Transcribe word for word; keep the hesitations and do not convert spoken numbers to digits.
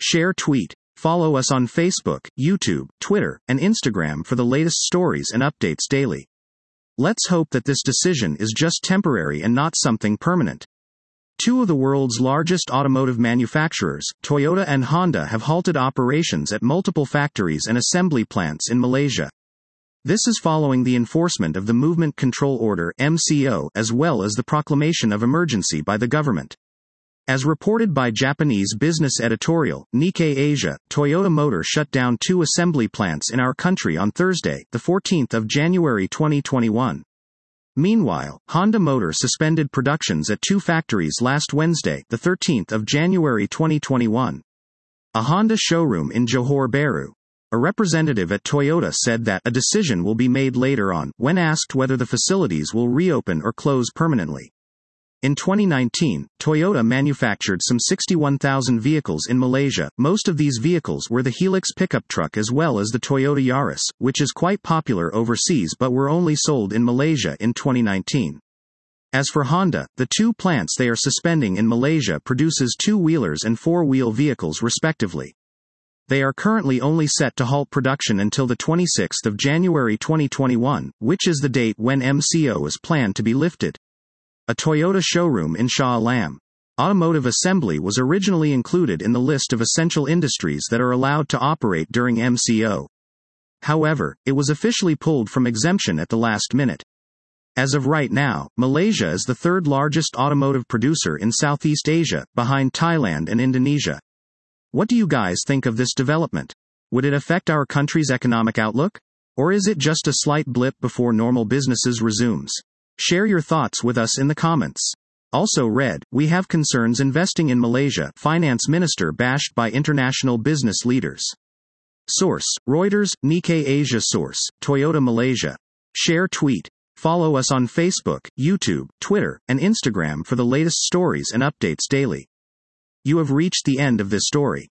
Share tweet. Follow us on Facebook, YouTube, Twitter, and Instagram for the latest stories and updates daily. Let's hope that this decision is just temporary and not something permanent. Two of the world's largest automotive manufacturers, Toyota and Honda, have halted operations at multiple factories and assembly plants in Malaysia. This is following the enforcement of the Movement Control Order (M C O) as well as the proclamation of emergency by the government. As reported by Japanese business editorial, Nikkei Asia, Toyota Motor shut down two assembly plants in our country on Thursday, the fourteenth of January twenty twenty-one. Meanwhile, Honda Motor suspended productions at two factories last Wednesday, the thirteenth of January twenty twenty-one. A Honda showroom in Johor Bahru. A representative at Toyota said that a decision will be made later on, when asked whether the facilities will reopen or close permanently. In twenty nineteen, Toyota manufactured some sixty-one thousand vehicles in Malaysia. Most of these vehicles were the Hilux pickup truck as well as the Toyota Yaris, which is quite popular overseas but were only sold in Malaysia in twenty nineteen. As for Honda, the two plants they are suspending in Malaysia produces two-wheelers and four-wheel vehicles respectively. They are currently only set to halt production until the twenty-sixth of January twenty twenty-one, which is the date when M C O is planned to be lifted. A Toyota showroom in Shah Alam. Automotive assembly was originally included in the list of essential industries that are allowed to operate during M C O. However, it was officially pulled from exemption at the last minute. As of right now, Malaysia is the third largest automotive producer in Southeast Asia, behind Thailand and Indonesia. What do you guys think of this development? Would it affect our country's economic outlook? Or is it just a slight blip before normal businesses resumes? Share your thoughts with us in the comments. Also read, we have concerns investing in Malaysia, Finance Minister bashed by international business leaders. Source, Reuters, Nikkei Asia. Source, Toyota Malaysia. Share tweet. Follow us on Facebook, YouTube, Twitter, and Instagram for the latest stories and updates daily. You have reached the end of this story.